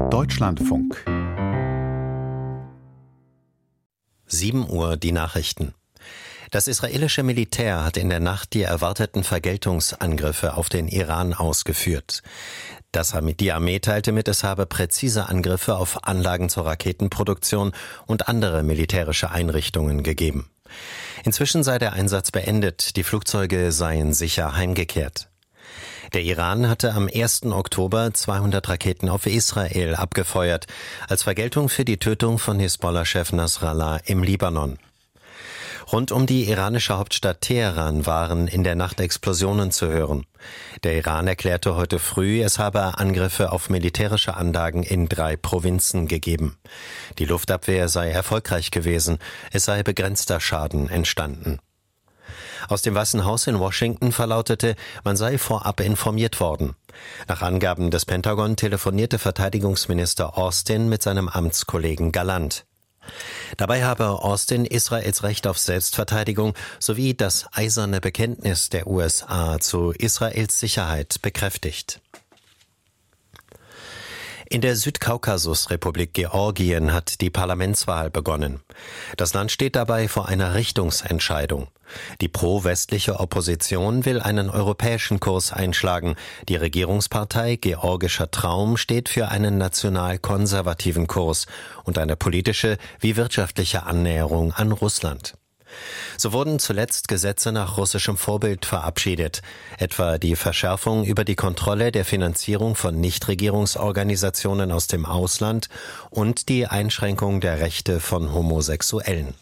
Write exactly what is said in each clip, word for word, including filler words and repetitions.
Deutschlandfunk. sieben Uhr die Nachrichten. Das israelische Militär hat in der Nacht die erwarteten Vergeltungsangriffe auf den Iran ausgeführt. Das, die Armee teilte mit, es habe präzise Angriffe auf Anlagen zur Raketenproduktion und andere militärische Einrichtungen gegeben. Inzwischen sei der Einsatz beendet, die Flugzeuge seien sicher heimgekehrt. Der Iran hatte am ersten Oktober zweihundert Raketen auf Israel abgefeuert, als Vergeltung für die Tötung von Hisbollah-Chef Nasrallah im Libanon. Rund um die iranische Hauptstadt Teheran waren in der Nacht Explosionen zu hören. Der Iran erklärte heute früh, es habe Angriffe auf militärische Anlagen in drei Provinzen gegeben. Die Luftabwehr sei erfolgreich gewesen, es sei begrenzter Schaden entstanden. Aus dem Weißen Haus in Washington verlautete, man sei vorab informiert worden. Nach Angaben des Pentagon telefonierte Verteidigungsminister Austin mit seinem Amtskollegen Gallant. Dabei habe Austin Israels Recht auf Selbstverteidigung sowie das eiserne Bekenntnis der U S A zu Israels Sicherheit bekräftigt. In der Südkaukasusrepublik Georgien hat die Parlamentswahl begonnen. Das Land steht dabei vor einer Richtungsentscheidung. Die pro-westliche Opposition will einen europäischen Kurs einschlagen. Die Regierungspartei Georgischer Traum steht für einen national-konservativen Kurs und eine politische wie wirtschaftliche Annäherung an Russland. So wurden zuletzt Gesetze nach russischem Vorbild verabschiedet, etwa die Verschärfung über die Kontrolle der Finanzierung von Nichtregierungsorganisationen aus dem Ausland und die Einschränkung der Rechte von Homosexuellen.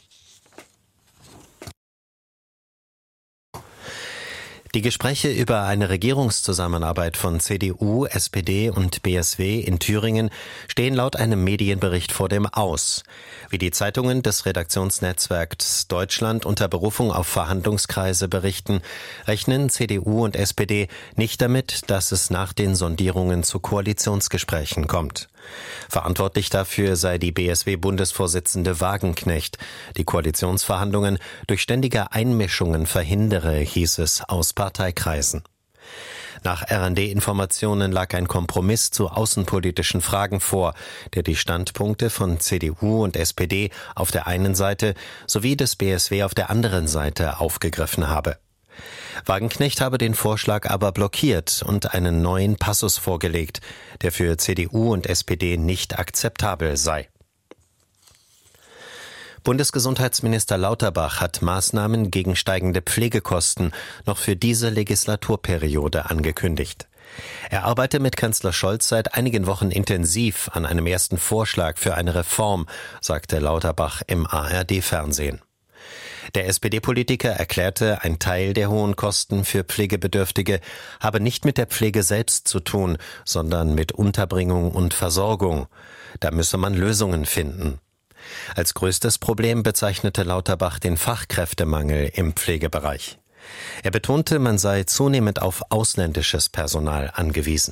Die Gespräche über eine Regierungszusammenarbeit von C D U, S P D und B S W in Thüringen stehen laut einem Medienbericht vor dem Aus. Wie die Zeitungen des Redaktionsnetzwerks Deutschland unter Berufung auf Verhandlungskreise berichten, rechnen C D U und S P D nicht damit, dass es nach den Sondierungen zu Koalitionsgesprächen kommt. Verantwortlich dafür sei die B S W-Bundesvorsitzende Wagenknecht. Die Koalitionsverhandlungen durch ständige Einmischungen verhindere, hieß es aus Parteikreisen. Nach R and D-Informationen lag ein Kompromiss zu außenpolitischen Fragen vor, der die Standpunkte von C D U und S P D auf der einen Seite sowie des B S W auf der anderen Seite aufgegriffen habe. Wagenknecht habe den Vorschlag aber blockiert und einen neuen Passus vorgelegt, der für C D U und S P D nicht akzeptabel sei. Bundesgesundheitsminister Lauterbach hat Maßnahmen gegen steigende Pflegekosten noch für diese Legislaturperiode angekündigt. Er arbeite mit Kanzler Scholz seit einigen Wochen intensiv an einem ersten Vorschlag für eine Reform, sagte Lauterbach im A R D-Fernsehen. Der S P D-Politiker erklärte, ein Teil der hohen Kosten für Pflegebedürftige habe nicht mit der Pflege selbst zu tun, sondern mit Unterbringung und Versorgung. Da müsse man Lösungen finden. Als größtes Problem bezeichnete Lauterbach den Fachkräftemangel im Pflegebereich. Er betonte, man sei zunehmend auf ausländisches Personal angewiesen.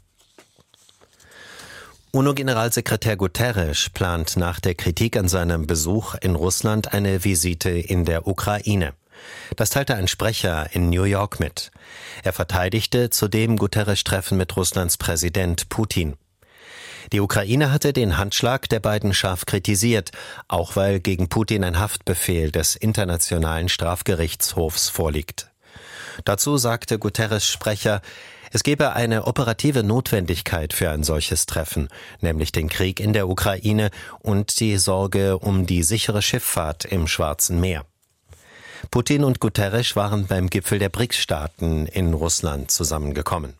UNO-Generalsekretär Guterres plant nach der Kritik an seinem Besuch in Russland eine Visite in der Ukraine. Das teilte ein Sprecher in New York mit. Er verteidigte zudem Guterres' Treffen mit Russlands Präsident Putin. Die Ukraine hatte den Handschlag der beiden scharf kritisiert, auch weil gegen Putin ein Haftbefehl des Internationalen Strafgerichtshofs vorliegt. Dazu sagte Guterres' Sprecher, es gebe eine operative Notwendigkeit für ein solches Treffen, nämlich den Krieg in der Ukraine und die Sorge um die sichere Schifffahrt im Schwarzen Meer. Putin und Guterres waren beim Gipfel der B R I C S-Staaten in Russland zusammengekommen.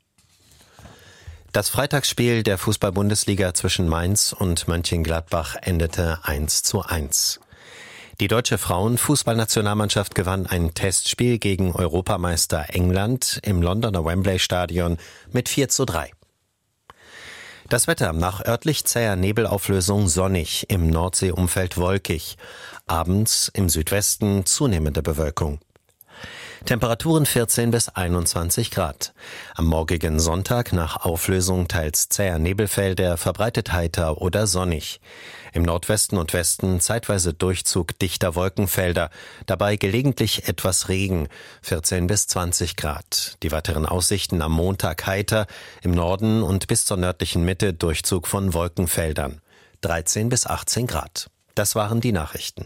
Das Freitagsspiel der Fußball-Bundesliga zwischen Mainz und Mönchengladbach endete eins zu eins. Die deutsche Frauenfußballnationalmannschaft gewann ein Testspiel gegen Europameister England im Londoner Wembley-Stadion mit vier zu drei. Das Wetter: nach örtlich zäher Nebelauflösung sonnig, im Nordseeumfeld wolkig, abends im Südwesten zunehmende Bewölkung. Temperaturen vierzehn bis einundzwanzig Grad. Am morgigen Sonntag nach Auflösung teils zäher Nebelfelder, verbreitet heiter oder sonnig. Im Nordwesten und Westen zeitweise Durchzug dichter Wolkenfelder, dabei gelegentlich etwas Regen, vierzehn bis zwanzig Grad. Die weiteren Aussichten am Montag heiter, im Norden und bis zur nördlichen Mitte Durchzug von Wolkenfeldern, dreizehn bis achtzehn Grad. Das waren die Nachrichten.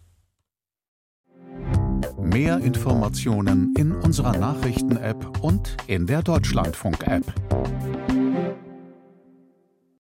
Mehr Informationen in unserer Nachrichten-App und in der Deutschlandfunk-App.